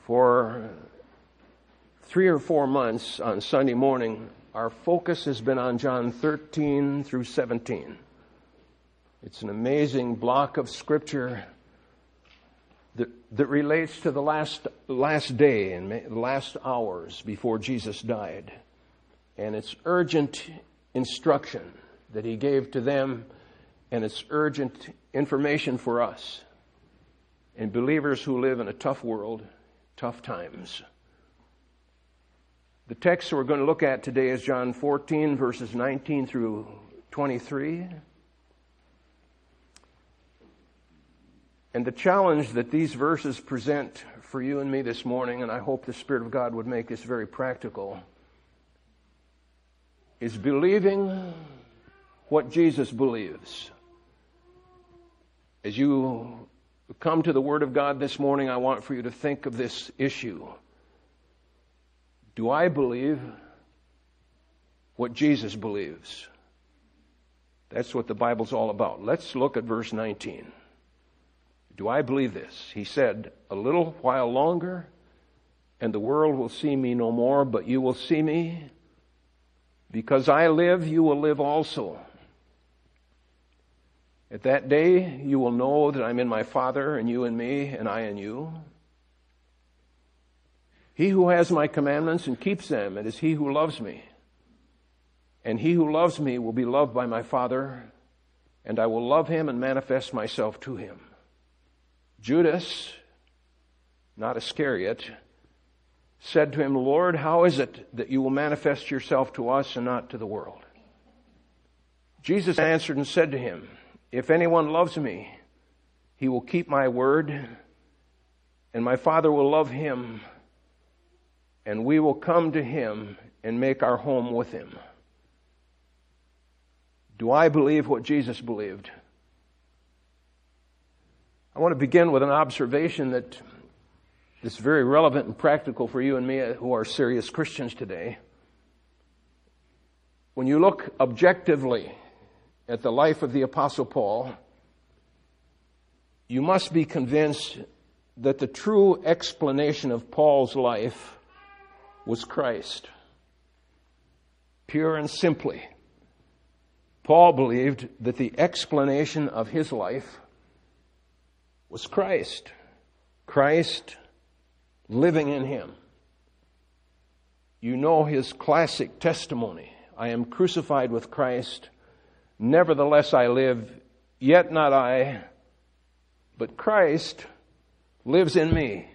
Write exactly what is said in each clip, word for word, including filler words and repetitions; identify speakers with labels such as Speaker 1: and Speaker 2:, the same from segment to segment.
Speaker 1: For three or four months on Sunday morning, our focus has been on John thirteen through seventeen. It's an amazing block of Scripture that, that relates to the last last day and the last hours before Jesus died. And it's urgent instruction that he gave to them, and it's urgent information for us and believers who live in a tough world, tough times. The text we're going to look at today is John fourteen, verses nineteen through twenty-three. And the challenge that these verses present for you and me this morning, and I hope the Spirit of God would make this very practical, is believing what Jesus believes. As you come to the Word of God this morning, I want for you to think of this issue. Do I believe what Jesus believes? That's what the Bible's all about. Let's look at verse nineteen. Do I believe this? He said, a little while longer, and the world will see me no more, but you will see me. Because I live, you will live also. At that day, you will know that I'm in my Father, and you in me, and I in you. He who has my commandments and keeps them, it is he who loves me. And he who loves me will be loved by my Father, and I will love him and manifest myself to him. Judas, not Iscariot, said to him, Lord, how is it that you will manifest yourself to us and not to the world? Jesus answered and said to him, if anyone loves me, he will keep my word, and my Father will love him, and we will come to him and make our home with him. Do I believe what Jesus believed? I want to begin with an observation that is very relevant and practical for you and me who are serious Christians today. When you look objectively at the life of the Apostle Paul, you must be convinced that the true explanation of Paul's life was Christ. Pure and simply, Paul believed that the explanation of his life was Christ. Christ living in him. You know his classic testimony. I am crucified with Christ. Nevertheless I live, yet not I, but Christ lives in me.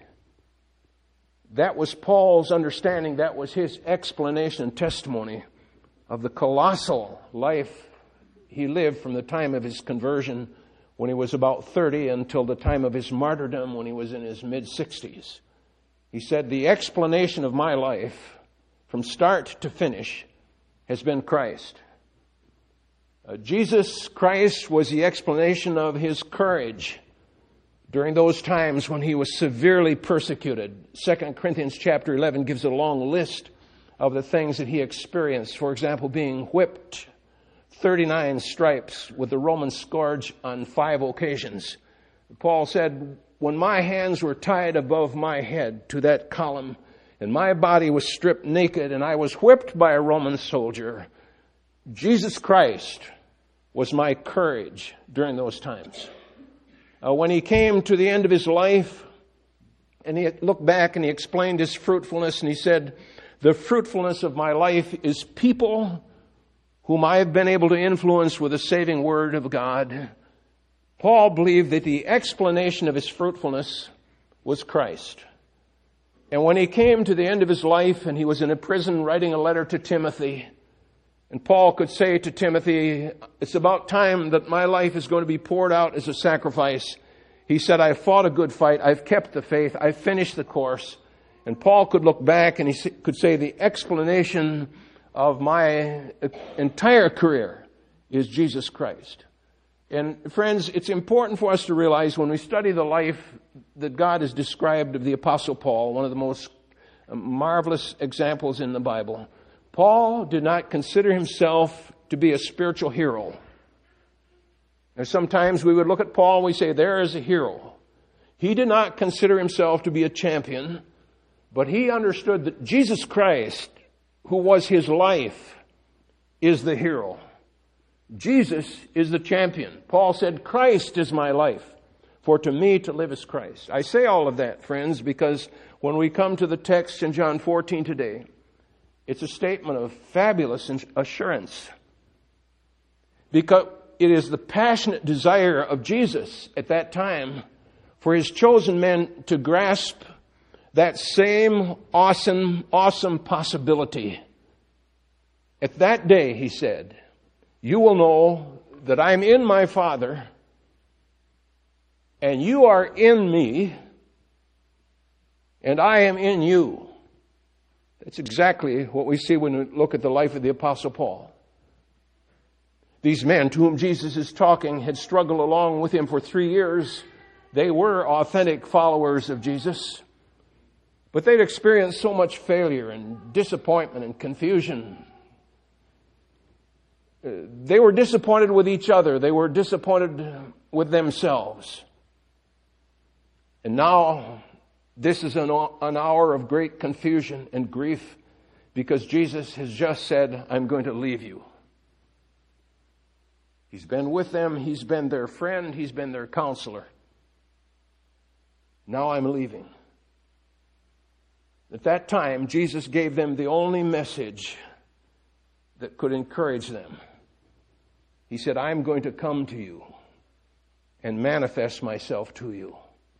Speaker 1: That was Paul's understanding. That was his explanation and testimony of the colossal life he lived from the time of his conversion when he was about thirty until the time of his martyrdom when he was in his mid-sixties. He said, the explanation of my life from start to finish has been Christ. Uh, Jesus Christ was the explanation of his courage during those times when he was severely persecuted. Second Corinthians chapter eleven gives a long list of the things that he experienced. For example, being whipped thirty-nine stripes with the Roman scourge on five occasions. Paul said, when my hands were tied above my head to that column, and my body was stripped naked, and I was whipped by a Roman soldier, Jesus Christ was my courage during those times. Uh, when he came to the end of his life, and he looked back and he explained his fruitfulness, and he said, the fruitfulness of my life is people whom I have been able to influence with the saving word of God. Paul believed that the explanation of his fruitfulness was Christ. And when he came to the end of his life and he was in a prison writing a letter to Timothy, and Paul could say to Timothy, it's about time that my life is going to be poured out as a sacrifice. He said, I've fought a good fight. I've kept the faith. I've finished the course. And Paul could look back and he could say the explanation of my entire career is Jesus Christ. And friends, it's important for us to realize when we study the life that God has described of the Apostle Paul, one of the most marvelous examples in the Bible, Paul did not consider himself to be a spiritual hero. Now, sometimes we would look at Paul and we say, there is a hero. He did not consider himself to be a champion But he understood that Jesus Christ, who was his life, is the hero. Jesus is the champion. Paul said, Christ is my life, for to me to live is Christ. I say all of that, friends, because when we come to the text in John fourteen today, it's a statement of fabulous assurance. Because it is the passionate desire of Jesus at that time for his chosen men to grasp that same awesome, awesome possibility. At that day, he said, you will know that I'm in my Father, and you are in me, and I am in you. That's exactly what we see when we look at the life of the Apostle Paul. These men to whom Jesus is talking had struggled along with him for three years. They were authentic followers of Jesus, but they'd experienced so much failure and disappointment and confusion. They were disappointed with each other. They were disappointed with themselves. And now, this is an, an hour of great confusion and grief because Jesus has just said, I'm going to leave you. He's been with them. He's been their friend. He's been their counselor. Now I'm leaving. At that time, Jesus gave them the only message that could encourage them. He said, I'm going to come to you and manifest myself to you.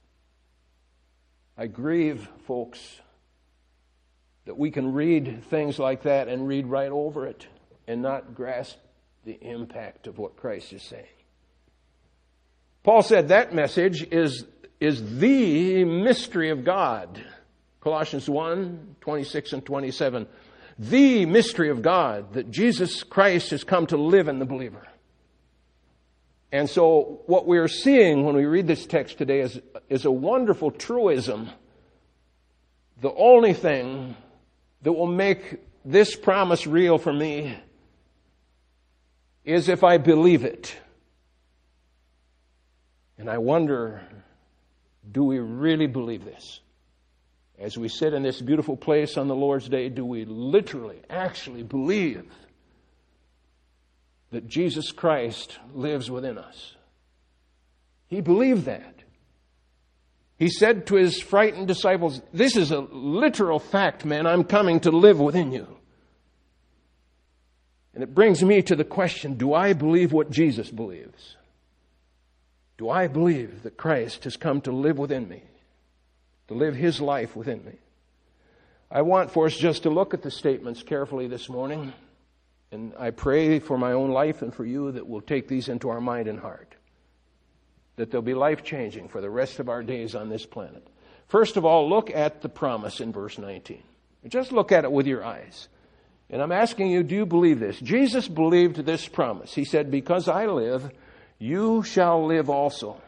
Speaker 1: I grieve, folks, that we can read things like that and read right over it and not grasp the impact of what Christ is saying. Paul said that message is, is the mystery of God. Colossians one, twenty-six and twenty-seven. The mystery of God, that Jesus Christ has come to live in the believer. And so what we are seeing when we read this text today is, is a wonderful truism. The only thing that will make this promise real for me is if I believe it. And I wonder, do we really believe this? As we sit in this beautiful place on the Lord's Day, do we literally, actually believe that Jesus Christ lives within us? He believed that. He said to his frightened disciples, this is a literal fact, man. I'm coming to live within you. And it brings me to the question, do I believe what Jesus believes? Do I believe that Christ has come to live within me? To live his life within me? I want for us just to look at the statements carefully this morning. And I pray for my own life and for you that we'll take these into our mind and heart. That they'll be life-changing for the rest of our days on this planet. First of all, look at the promise in verse nineteen. Just look at it with your eyes. And I'm asking you, do you believe this? Jesus believed this promise. He said, because I live, you shall live also.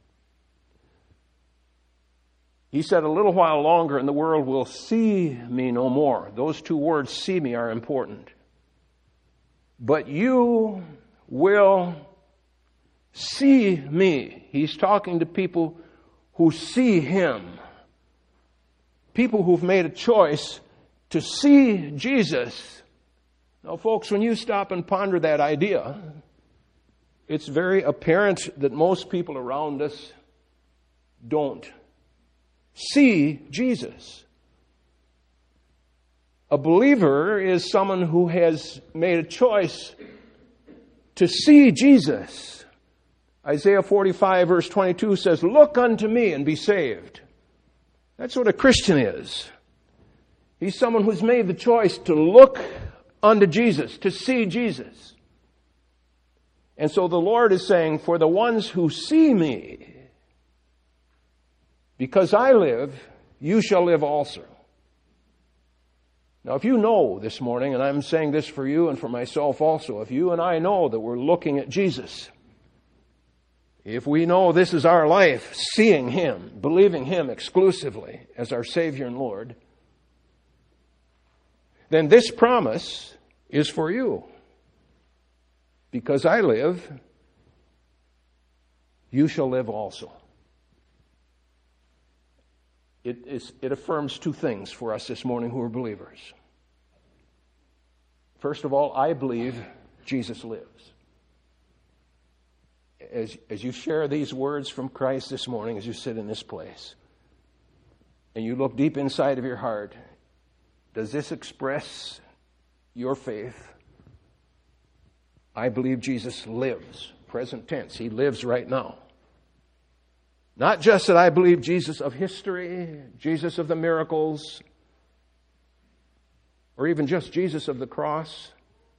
Speaker 1: He said, a little while longer and the world will see me no more. Those two words, see me, are important. But you will see me. He's talking to people who see him. People who've made a choice to see Jesus. Now, folks, when you stop and ponder that idea, it's very apparent that most people around us don't see Jesus. A believer is someone who has made a choice to see Jesus. Isaiah forty-five verse twenty-two says, look unto me and be saved. That's what a Christian is. He's someone who's made the choice to look unto Jesus, to see Jesus. And so the Lord is saying, for the ones who see me, because I live, you shall live also. Now, if you know this morning, and I'm saying this for you and for myself also, if you and I know that we're looking at Jesus, if we know this is our life, seeing him, believing him exclusively as our Savior and Lord, then this promise is for you. Because I live, you shall live also. it, is, it affirms two things for us this morning who are believers. First of all, I believe Jesus lives. As, as you share these words from Christ this morning, as you sit in this place, and you look deep inside of your heart, does this express your faith? I believe Jesus lives. Present tense. He lives right now. Not just that I believe Jesus of history, Jesus of the miracles, or even just Jesus of the cross,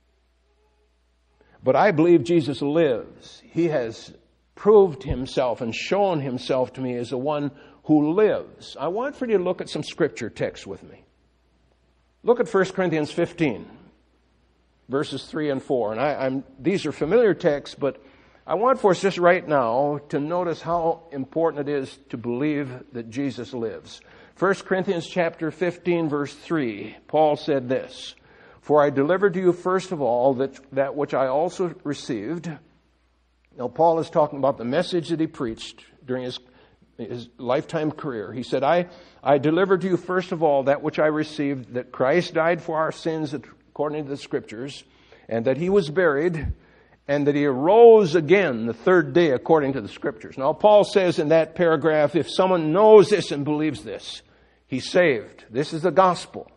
Speaker 1: but I believe Jesus lives. He has proved himself and shown himself to me as the one who lives. I want for you to look at some scripture texts with me. Look at First Corinthians fifteen, verses three and four. And I, I'm, these are familiar texts, but I want for us just right now to notice how important it is to believe that Jesus lives. First Corinthians chapter fifteen, verse three, Paul said this, "For I delivered to you first of all that, that which I also received." Now Paul is talking about the message that he preached during his, his lifetime career. He said, I, I delivered to you first of all that which I received, that Christ died for our sins according to the Scriptures, and that he was buried, and that he arose again the third day according to the Scriptures. Now, Paul says in that paragraph, if someone knows this and believes this, he's saved. This is the gospel.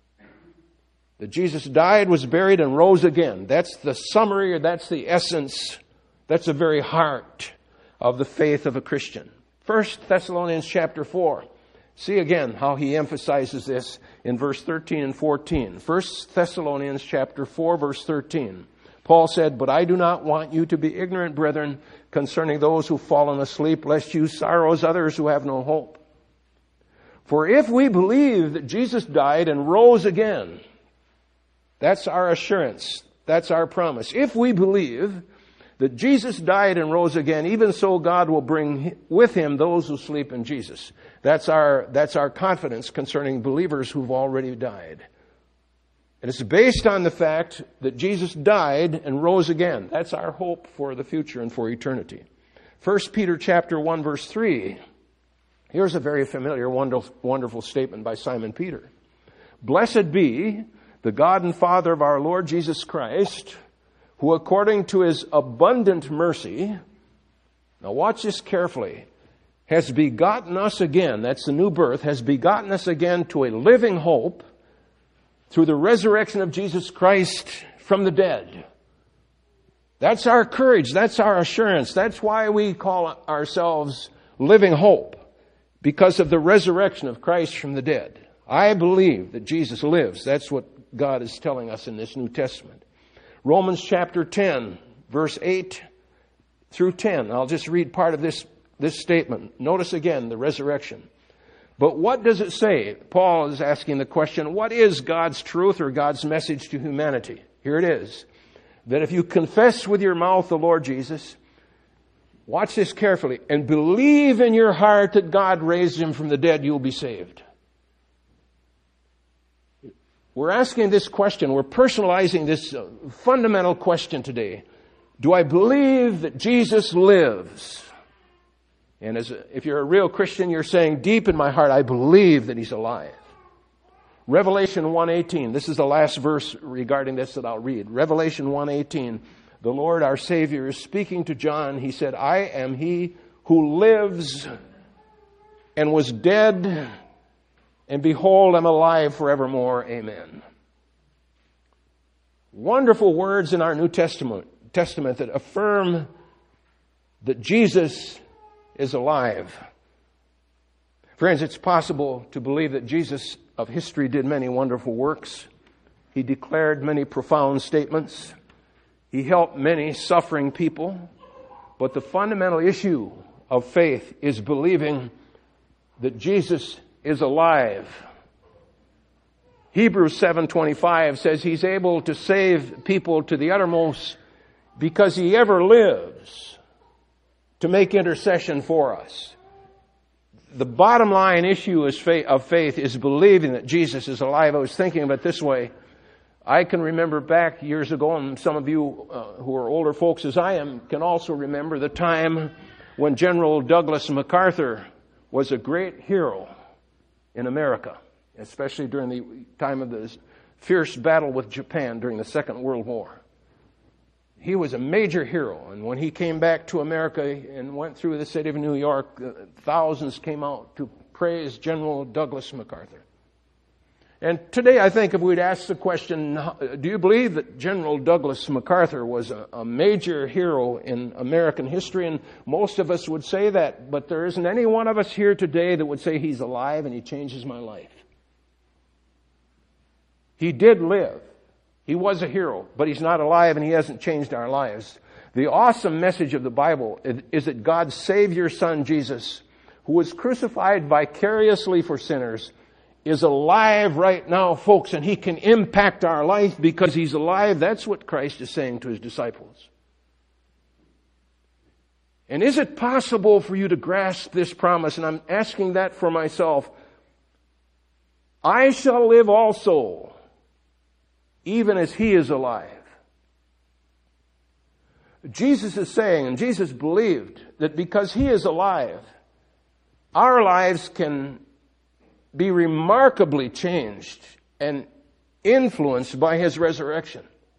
Speaker 1: That Jesus died, was buried, and rose again. That's the summary, or that's the essence. That's the very heart of the faith of a Christian. First Thessalonians chapter four. See again how he emphasizes this in verse thirteen and fourteen. First Thessalonians chapter four, verse thirteen. Paul said, "But I do not want you to be ignorant, brethren, concerning those who've fallen asleep, lest you sorrow as others who have no hope. For if we believe that Jesus died and rose again," that's our assurance, that's our promise. If we believe that Jesus died and rose again, even so God will bring with him those who sleep in Jesus. That's our, that's our confidence concerning believers who've already died. And it's based on the fact that Jesus died and rose again. That's our hope for the future and for eternity. First Peter chapter one, verse three. Here's a very familiar, wonderful, wonderful statement by Simon Peter. "Blessed be the God and Father of our Lord Jesus Christ, who according to his abundant mercy," now watch this carefully, "has begotten us again," that's the new birth, "has begotten us again to a living hope through the resurrection of Jesus Christ from the dead." That's our courage. That's our assurance. That's why we call ourselves living hope, because of the resurrection of Christ from the dead. I believe that Jesus lives. That's what God is telling us in this New Testament. Romans chapter ten, verse eight through ten. I'll just read part of this, this statement. Notice again the resurrection. But what does it say? Paul is asking the question, what is God's truth or God's message to humanity? Here it is. That if you confess with your mouth the Lord Jesus, watch this carefully, and believe in your heart that God raised him from the dead, you'll be saved. We're asking this question, we're personalizing this fundamental question today. Do I believe that Jesus lives? And as a, if you're a real Christian, you're saying, deep in my heart, I believe that he's alive. Revelation one eighteen. This is the last verse regarding this that I'll read. Revelation one eighteen. The Lord our Savior is speaking to John. He said, "I am he who lives and was dead, and behold, I'm alive forevermore. Amen." Wonderful words in our New Testament, Testament that affirm that Jesus is alive. Friends, it's possible to believe that Jesus of history did many wonderful works. He declared many profound statements. He helped many suffering people. But the fundamental issue of faith is believing that Jesus is alive. Hebrews seven twenty-five says he's able to save people to the uttermost because he ever lives to make intercession for us. The bottom line issue is faith, of faith is believing that Jesus is alive. I was thinking of it this way. I can remember back years ago, and some of you uh, who are older folks as I am can also remember the time when General Douglas MacArthur was a great hero. in America, especially during the time of the fierce battle with Japan during the Second World War. He was a major hero, and when he came back to America and went through the city of New York, thousands came out to praise General Douglas MacArthur. And today, I think if we'd ask the question, do you believe that General Douglas MacArthur was a, a major hero in American history? And most of us would say that, but there isn't any one of us here today that would say he's alive and he changes my life. He did live. He was a hero, but he's not alive and he hasn't changed our lives. The awesome message of the Bible is that God's Savior Son, Jesus, who was crucified vicariously for sinners, is alive right now, folks, and he can impact our life because he's alive. That's what Christ is saying to his disciples. And is it possible for you to grasp this promise? And I'm asking that for myself. I shall live also, even as he is alive. Jesus is saying, and Jesus believed, that because he is alive, our lives can be remarkably changed and influenced by his resurrection.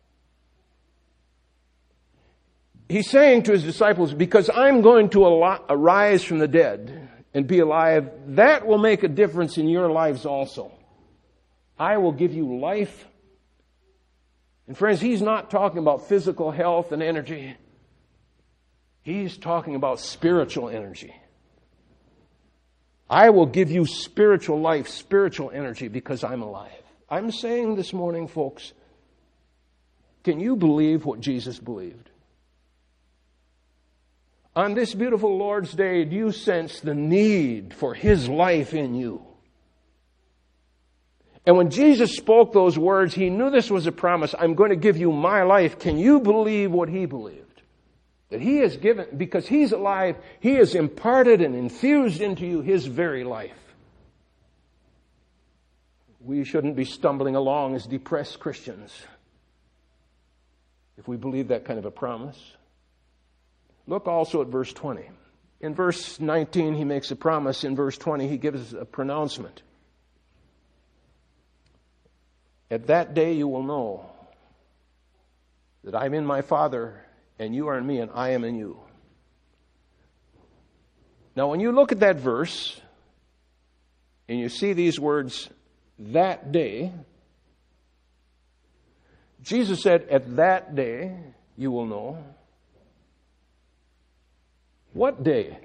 Speaker 1: He's saying to his disciples, because I'm going to arise from the dead and be alive, that will make a difference in your lives also. I will give you life. And friends, he's not talking about physical health and energy. He's talking about spiritual energy. I will give you spiritual life, spiritual energy, because I'm alive. I'm saying this morning, folks, can you believe what Jesus believed? On this beautiful Lord's Day, do you sense the need for his life in you? And when Jesus spoke those words, he knew this was a promise. I'm going to give you my life. Can you believe what he believed? That he has given, because he's alive, he has imparted and infused into you his very life. We shouldn't be stumbling along as depressed Christians if we believe that kind of a promise. Look also at verse twenty. In verse nineteen, he makes a promise. In verse twenty, he gives a pronouncement. At that day you will know that I'm in my Father, and you are in me, and I am in you. Now, when you look at that verse, and you see these words, that day, Jesus said, at that day you will know. What day?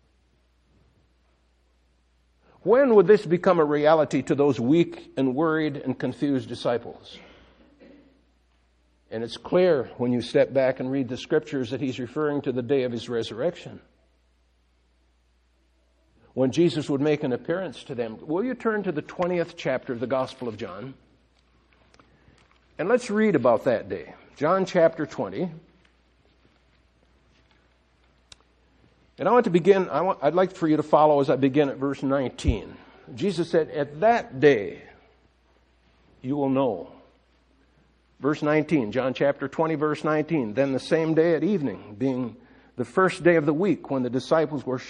Speaker 1: When would this become a reality to those weak and worried and confused disciples? And it's clear when you step back and read the scriptures that he's referring to the day of his resurrection, when Jesus would make an appearance to them. Will you turn to the twentieth chapter of the Gospel of John? And let's read about that day. John chapter twenty. And I want to begin, I want, I'd like for you to follow as I begin at verse nineteen. Jesus said, at that day you will know. Verse nineteen, John chapter twenty, verse nineteen. Then the same day at evening, being the first day of the week, when the disciples were, sh-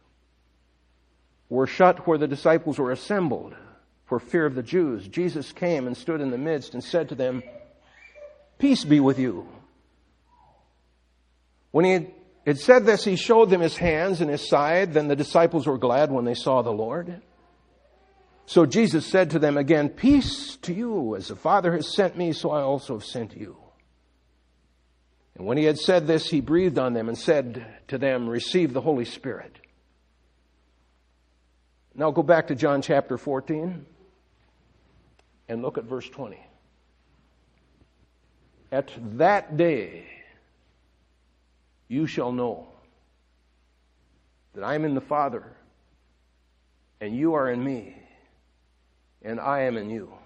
Speaker 1: were shut where the disciples were assembled for fear of the Jews, Jesus came and stood in the midst and said to them, peace be with you. When he had It said this, he showed them his hands and his side. Then the disciples were glad when they saw the Lord. So Jesus said to them again, peace to you. As the Father has sent me, so I also have sent you. And when he had said this, he breathed on them and said to them, receive the Holy Spirit. Now go back to John chapter fourteen and look at verse twenty. At that day you shall know that I am in the Father, and you are in me, and I am in you.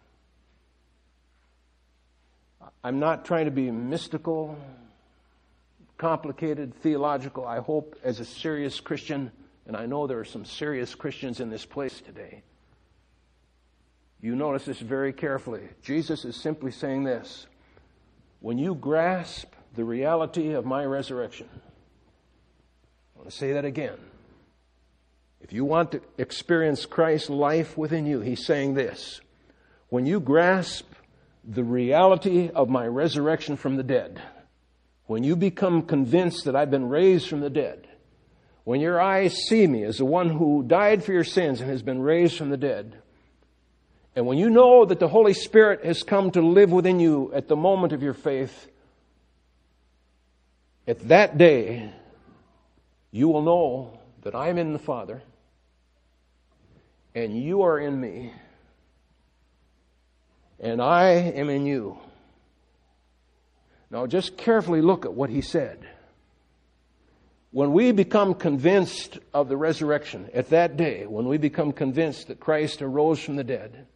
Speaker 1: I'm not trying to be mystical, complicated, theological. I hope as a serious Christian, and I know there are some serious Christians in this place today, you notice this very carefully. Jesus is simply saying this. When you grasp the reality of my resurrection, I want to say that again. If you want to experience Christ's life within you, he's saying this: when you grasp the reality of my resurrection from the dead, when you become convinced that I've been raised from the dead, when your eyes see me as the one who died for your sins and has been raised from the dead, and when you know that the Holy Spirit has come to live within you at the moment of your faith, at that day, you will know that I am in the Father and you are in me and I am in you. Now just carefully look at what he said. When we become convinced of the resurrection, at that day, when we become convinced that Christ arose from the dead,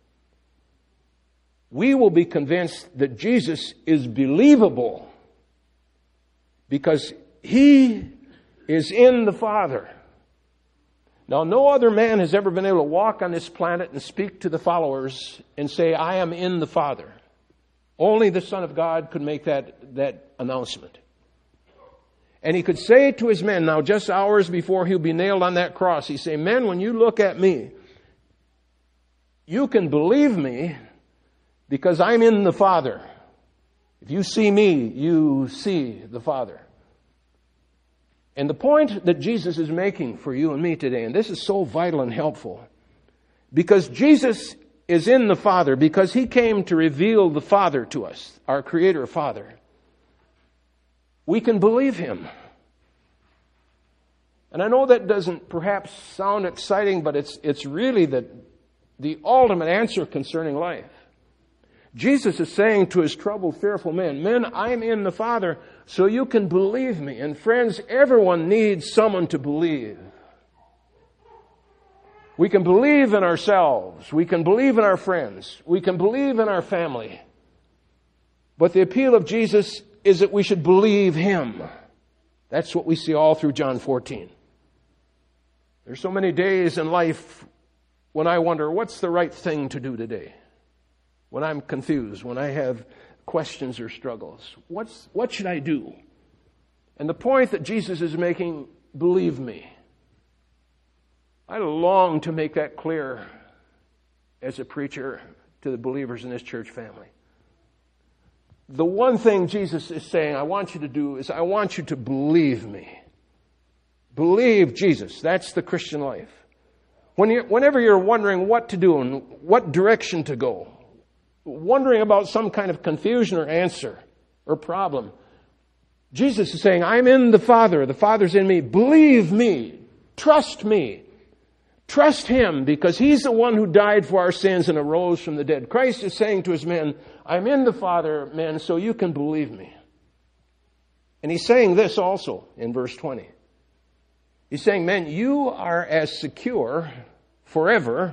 Speaker 1: we will be convinced that Jesus is believable because he is in the Father. Now, no other man has ever been able to walk on this planet and speak to the followers and say, I am in the Father. Only the Son of God could make that, that announcement. And he could say to his men, now just hours before he'll be nailed on that cross, he'd say, men, when you look at me, you can believe me because I'm in the Father. If you see me, you see the Father. And the point that Jesus is making for you and me today, and this is so vital and helpful, because Jesus is in the Father, because he came to reveal the Father to us, our Creator Father, we can believe him. And I know that doesn't perhaps sound exciting, but it's it's really the, the ultimate answer concerning life. Jesus is saying to his troubled, fearful men, men, I'm in the Father, so you can believe me. And friends, everyone needs someone to believe. We can believe in ourselves. We can believe in our friends. We can believe in our family. But the appeal of Jesus is that we should believe him. That's what we see all through John fourteen. There's so many days in life when I wonder, what's the right thing to do today? When I'm confused, when I have questions or struggles, what's, what should I do? And the point that Jesus is making, believe me. I long to make that clear as a preacher to the believers in this church family. The one thing Jesus is saying I want you to do is I want you to believe me. Believe Jesus. That's the Christian life. When you, whenever you're wondering what to do and what direction to go, wondering about some kind of confusion or answer or problem, Jesus is saying, I'm in the Father. The Father's in me. Believe me. Trust me. Trust him because he's the one who died for our sins and arose from the dead. Christ is saying to his men, I'm in the Father, men, so you can believe me. And he's saying this also in verse twenty. He's saying, men, you are as secure forever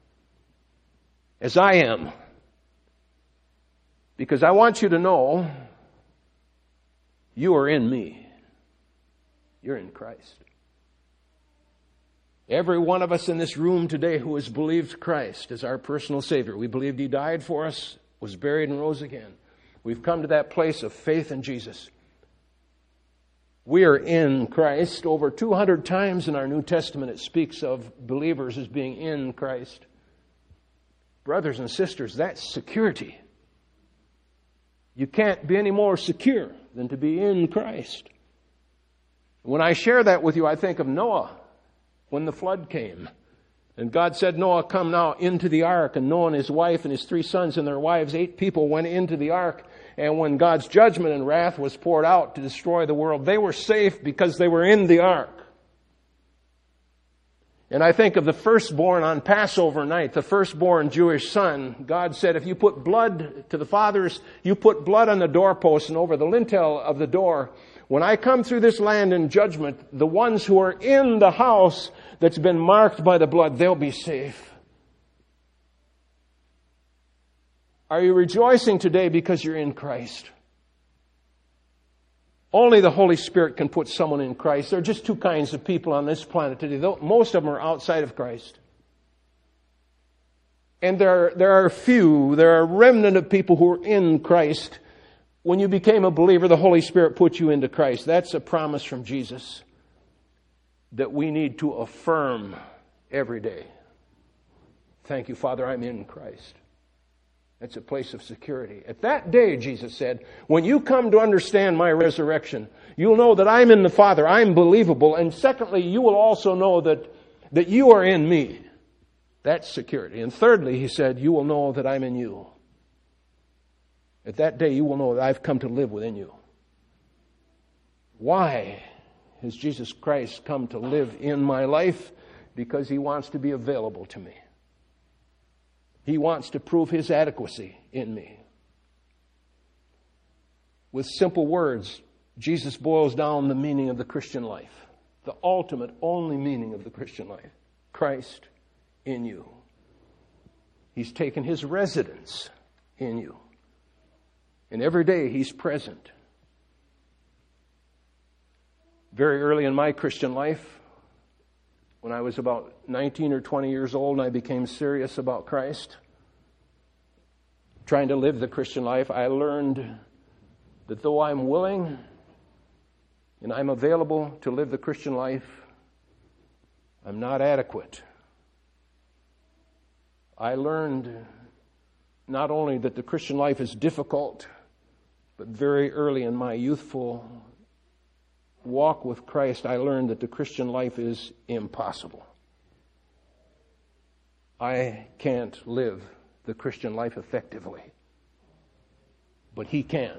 Speaker 1: as I am. Because I want you to know you are in me. You're in Christ. Every one of us in this room today who has believed Christ as our personal Savior, we believed he died for us, was buried and rose again. We've come to that place of faith in Jesus. We are in Christ. Over two hundred times in our New Testament it speaks of believers as being in Christ. Brothers and sisters, that's security. You can't be any more secure than to be in Christ. When I share that with you, I think of Noah when the flood came. And God said, Noah, come now into the ark. And Noah and his wife and his three sons and their wives, eight people, went into the ark. And when God's judgment and wrath was poured out to destroy the world, they were safe because they were in the ark. And I think of the firstborn on Passover night, the firstborn Jewish son. God said, if you put blood to the fathers, you put blood on the doorpost and over the lintel of the door. When I come through this land in judgment, the ones who are in the house that's been marked by the blood, they'll be safe. Are you rejoicing today because you're in Christ? Only the Holy Spirit can put someone in Christ. There are just two kinds of people on this planet today. Most of them are outside of Christ. And there are, there are few, there are a remnant of people who are in Christ. When you became a believer, the Holy Spirit put you into Christ. That's a promise from Jesus that we need to affirm every day. Thank you, Father, I'm in Christ. That's a place of security. At that day, Jesus said, when you come to understand my resurrection, you'll know that I'm in the Father, I'm believable, and secondly, you will also know that, that you are in me. That's security. And thirdly, he said, you will know that I'm in you. At that day, you will know that I've come to live within you. Why has Jesus Christ come to live in my life? Because he wants to be available to me. He wants to prove his adequacy in me. With simple words, Jesus boils down the meaning of the Christian life. The ultimate, only meaning of the Christian life. Christ in you. He's taken his residence in you. And every day he's present. Very early in my Christian life, when I was about nineteen or twenty years old and I became serious about Christ, trying to live the Christian life, I learned that though I'm willing and I'm available to live the Christian life, I'm not adequate. I learned not only that the Christian life is difficult, but very early in my youthful walk with Christ, I learned that the Christian life is impossible. I can't live the Christian life effectively, but he can.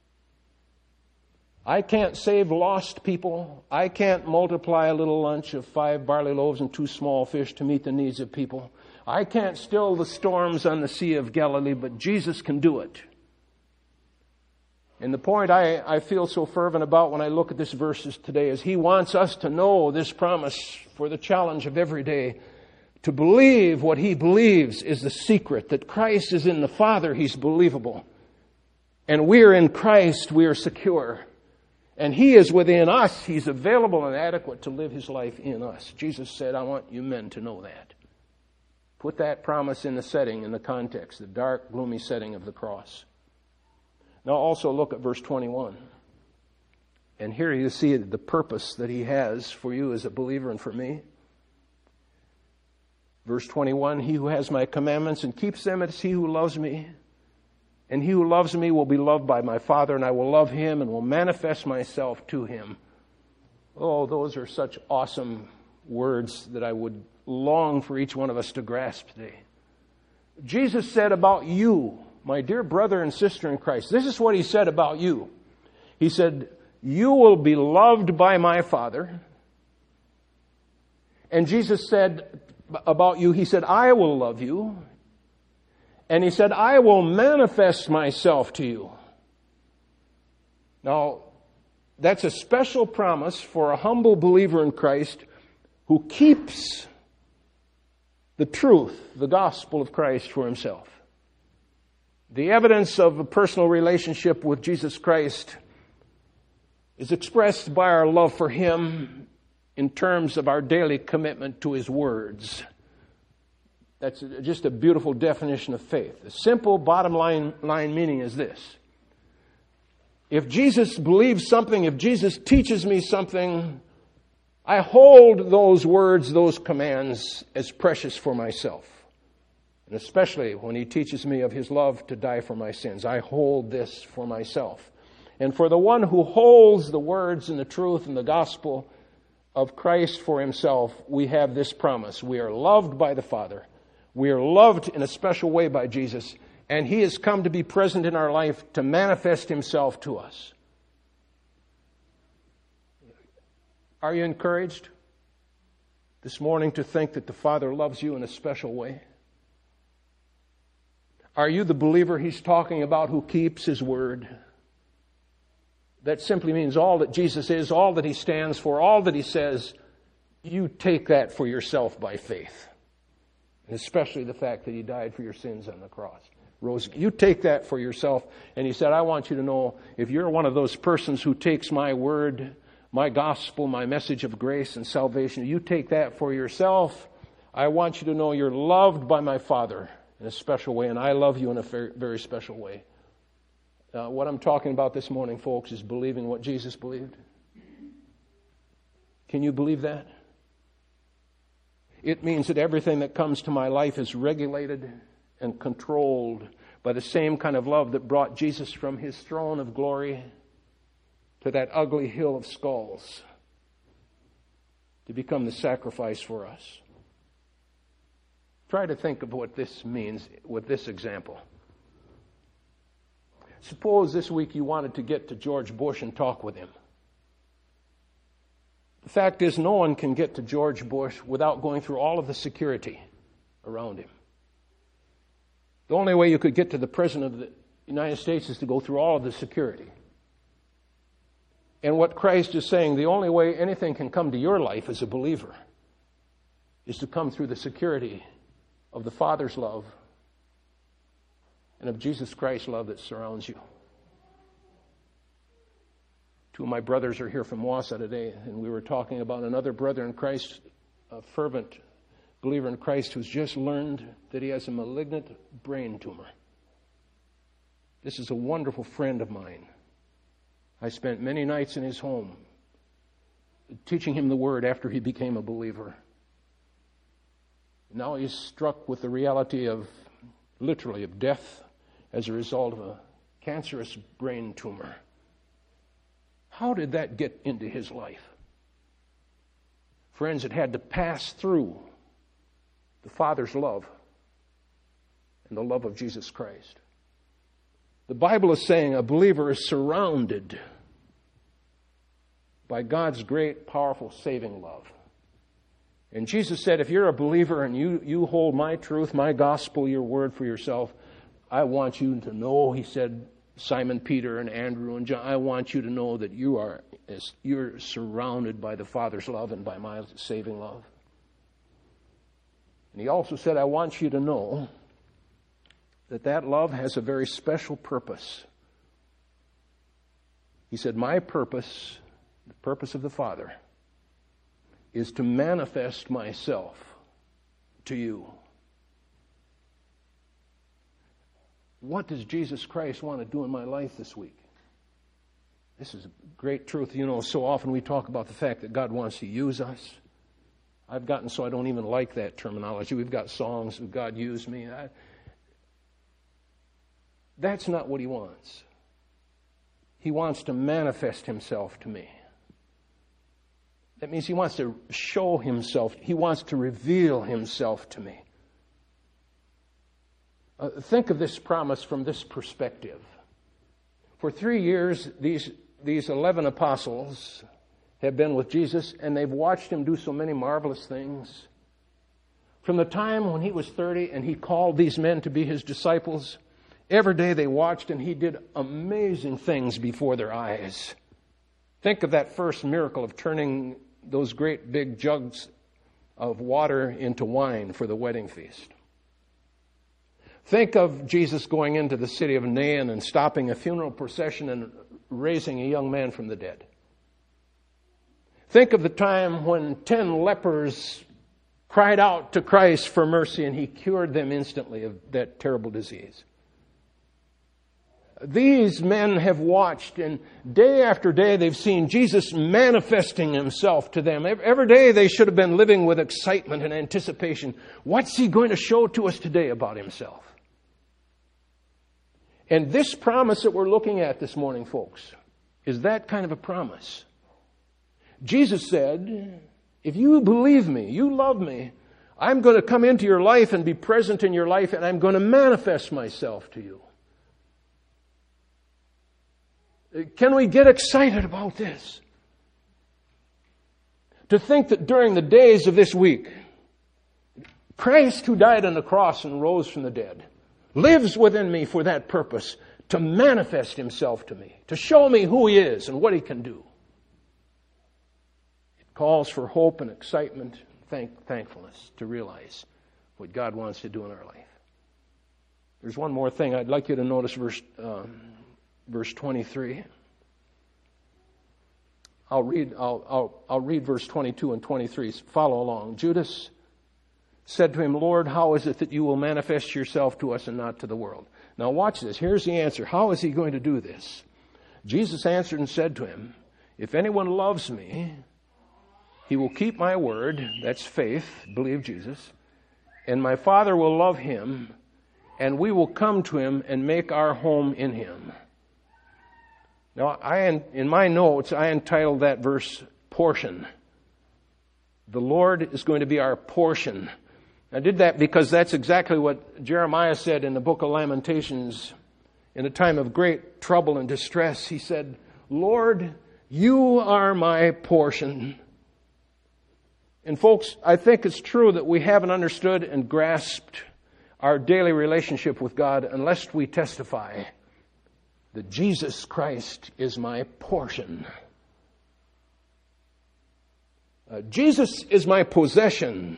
Speaker 1: I can't save lost people. I can't multiply a little lunch of five barley loaves and two small fish to meet the needs of people. I can't still the storms on the Sea of Galilee, but Jesus can do it. And the point I, I feel so fervent about when I look at this verses today is he wants us to know this promise for the challenge of every day. To believe what he believes is the secret, that Christ is in the Father, he's believable. And we are in Christ, we are secure. And he is within us, he's available and adequate to live his life in us. Jesus said, I want you men to know that. Put that promise in the setting, in the context, the dark, gloomy setting of the cross. Now also look at verse twenty-one. And here you see the purpose that he has for you as a believer and for me. Verse twenty-one, he who has my commandments and keeps them, it's he who loves me. And he who loves me will be loved by my Father, and I will love him and will manifest myself to him. Oh, those are such awesome words that I would long for each one of us to grasp today. Jesus said about you, my dear brother and sister in Christ, this is what he said about you. He said, you will be loved by my Father. And Jesus said about you, he said, I will love you. And he said, I will manifest myself to you. Now, that's a special promise for a humble believer in Christ who keeps the truth, the gospel of Christ for himself. The evidence of a personal relationship with Jesus Christ is expressed by our love for him in terms of our daily commitment to his words. That's just a beautiful definition of faith. The simple bottom line, line meaning is this. If Jesus believes something, if Jesus teaches me something, I hold those words, those commands as precious for myself. And especially when he teaches me of his love to die for my sins. I hold this for myself. And for the one who holds the words and the truth and the gospel of Christ for himself, we have this promise. We are loved by the Father. We are loved in a special way by Jesus. And he has come to be present in our life to manifest himself to us. Are you encouraged this morning to think that the Father loves you in a special way? Are you the believer he's talking about who keeps his word? That simply means all that Jesus is, all that he stands for, all that he says, you take that for yourself by faith. And especially the fact that he died for your sins on the cross. Rose, you take that for yourself. And he said, I want you to know, if you're one of those persons who takes my word, my gospel, my message of grace and salvation, you take that for yourself. I want you to know you're loved by my Father in a special way, and I love you in a very, very special way. Uh, what I'm talking about this morning, folks, is believing what Jesus believed. Can you believe that? It means that everything that comes to my life is regulated and controlled by the same kind of love that brought Jesus from his throne of glory to that ugly hill of skulls to become the sacrifice for us. Try to think of what this means with this example. Suppose this week you wanted to get to George Bush and talk with him. The fact is, no one can get to George Bush without going through all of the security around him. The only way you could get to the President of the United States is to go through all of the security. And what Christ is saying, the only way anything can come to your life as a believer is to come through the security of the Father's love and of Jesus Christ's love that surrounds you. Two of my brothers are here from Wausau today, and we were talking about another brother in Christ, a fervent believer in Christ who's just learned that he has a malignant brain tumor. This is a wonderful friend of mine. I spent many nights in his home teaching him the Word after he became a believer. Now he's struck with the reality of, literally, of death as a result of a cancerous brain tumor. How did that get into his life? Friends, it had to pass through the Father's love and the love of Jesus Christ. The Bible is saying a believer is surrounded by God's great, powerful, saving love. And Jesus said, if you're a believer and you, you hold my truth, my gospel, your word for yourself, I want you to know, he said, Simon Peter and Andrew and John, I want you to know that you are you're surrounded by the Father's love and by my saving love. And he also said, I want you to know that that love has a very special purpose. He said, my purpose, the purpose of the Father, is to manifest myself to you. What does Jesus Christ want to do in my life this week? This is a great truth. You know, so often we talk about the fact that God wants to use us. I've gotten so I don't even like that terminology. We've got songs of God use me. I, that's not what he wants. He wants to manifest himself to me. That means he wants to show himself. He wants to reveal himself to me. Uh, think of this promise from this perspective. For three years, these, these eleven apostles have been with Jesus, and they've watched him do so many marvelous things. From the time when he was thirty and he called these men to be his disciples, every day they watched and he did amazing things before their eyes. Think of that first miracle of turning those great big jugs of water into wine for the wedding feast. Think of Jesus going into the city of Nain and stopping a funeral procession and raising a young man from the dead. Think of the time when ten lepers cried out to Christ for mercy and he cured them instantly of that terrible disease. These men have watched, and day after day they've seen Jesus manifesting himself to them. Every day they should have been living with excitement and anticipation. What's he going to show to us today about himself? And this promise that we're looking at this morning, folks, is that kind of a promise. Jesus said, if you believe me, you love me, I'm going to come into your life and be present in your life, and I'm going to manifest myself to you. Can we get excited about this? To think that during the days of this week, Christ, who died on the cross and rose from the dead, lives within me for that purpose, to manifest himself to me, to show me who he is and what he can do. It calls for hope and excitement, thank, thankfulness to realize what God wants to do in our life. There's one more thing. I'd like you to notice verse um, verse twenty-three. I'll read. I'll, I'll I'll read verse twenty-two and twenty-three. Follow along. Judas said to him, Lord, how is it that you will manifest yourself to us and not to the world? Now watch this. Here's the answer. How is he going to do this? Jesus answered and said to him, if anyone loves me, He will keep my word, that's faith, believe Jesus, and my Father will love him, and we will come to him and make our home in him. Now, I, in my notes, I entitled that verse, Portion. The Lord is going to be our portion. I did that because that's exactly what Jeremiah said in the book of Lamentations. In a time of great trouble and distress, he said, Lord, you are my portion. And folks, I think it's true that we haven't understood and grasped our daily relationship with God unless we testify that Jesus Christ is my portion. Uh, Jesus is my possession.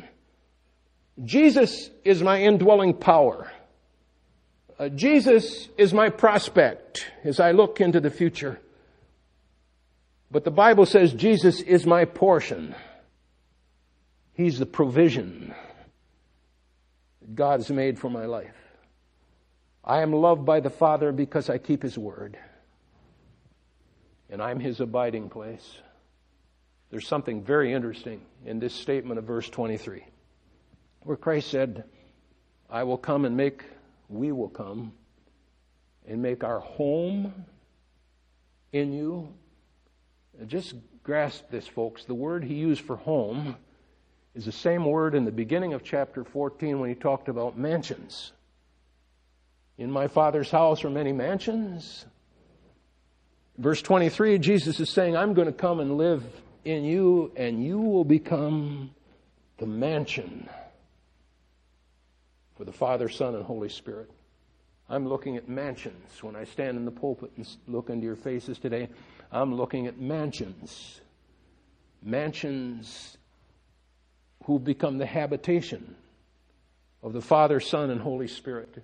Speaker 1: Jesus is my indwelling power. Uh, Jesus is my prospect as I look into the future. But the Bible says Jesus is my portion. He's the provision that God has made for my life. I am loved by the Father because I keep his word. And I'm his abiding place. There's something very interesting in this statement of verse twenty-three, where Christ said, I will come and make, we will come and make our home in you. Just grasp this, folks. The word he used for home is the same word in the beginning of chapter fourteen when he talked about mansions. In my Father's house are many mansions. Verse twenty-three, Jesus is saying, I'm going to come and live in you, and you will become the mansion for the Father, Son, and Holy Spirit. I'm looking at mansions. When I stand in the pulpit and look into your faces today, I'm looking at mansions. Mansions who become the habitation of the Father, Son, and Holy Spirit.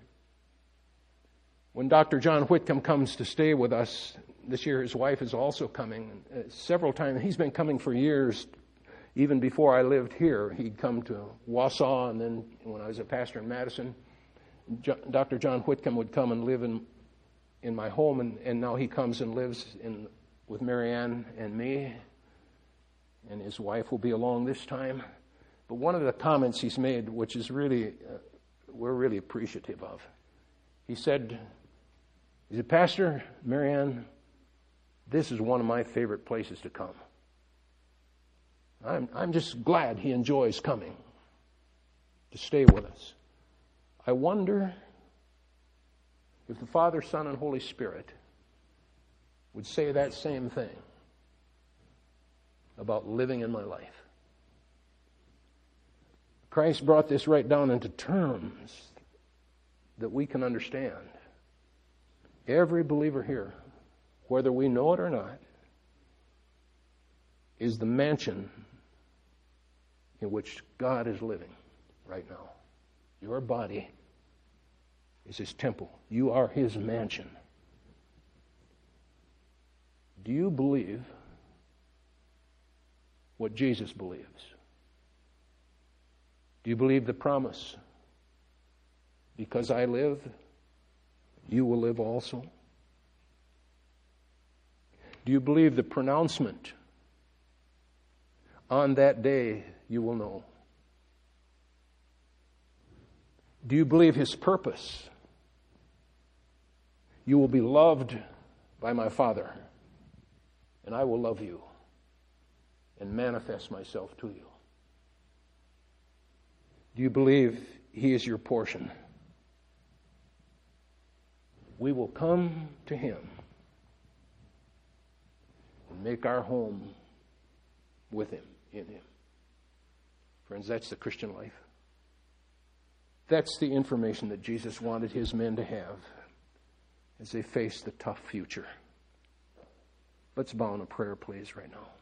Speaker 1: When Doctor John Whitcomb comes to stay with us, this year his wife is also coming. Uh, several times, he's been coming for years. Even before I lived here, he'd come to Wausau, and then when I was a pastor in Madison, Jo- Doctor John Whitcomb would come and live in in my home, and, and now he comes and lives in with Marianne and me, and his wife will be along this time. But one of the comments he's made, which is really, uh, we're really appreciative of, he said, he said, Pastor, Marianne, this is one of my favorite places to come. I'm, I'm just glad he enjoys coming to stay with us. I wonder if the Father, Son, and Holy Spirit would say that same thing about living in my life. Christ brought this right down into terms that we can understand. Every believer here, whether we know it or not, is the mansion in which God is living right now. Your body is his temple. You are his mansion. Do you believe what Jesus believes? Do you believe the promise? Because I live, you will live also. Do you believe the pronouncement? On that day you will know. Do you believe his purpose? You will be loved by my Father, and I will love you and manifest myself to you. Do you believe he is your portion? We will come to him and make our home with him, in him. Friends, that's the Christian life. That's the information that Jesus wanted his men to have as they face the tough future. Let's bow in a prayer, please, right now.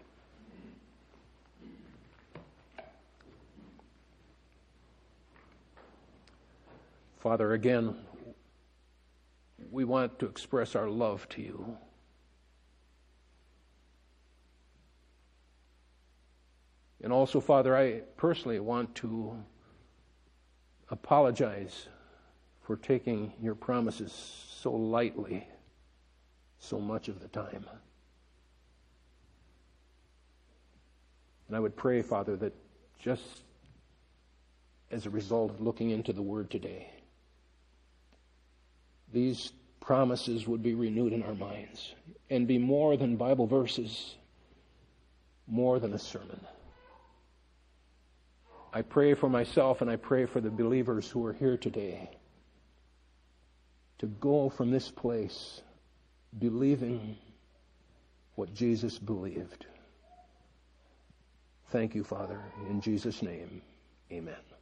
Speaker 1: Father, again, we want to express our love to you. And also, Father, I personally want to apologize for taking your promises so lightly so much of the time. And I would pray, Father, that just as a result of looking into the Word today, these promises would be renewed in our minds and be more than Bible verses, more than a sermon. I pray for myself and I pray for the believers who are here today to go from this place believing what Jesus believed. Thank you, Father. In Jesus' name, amen.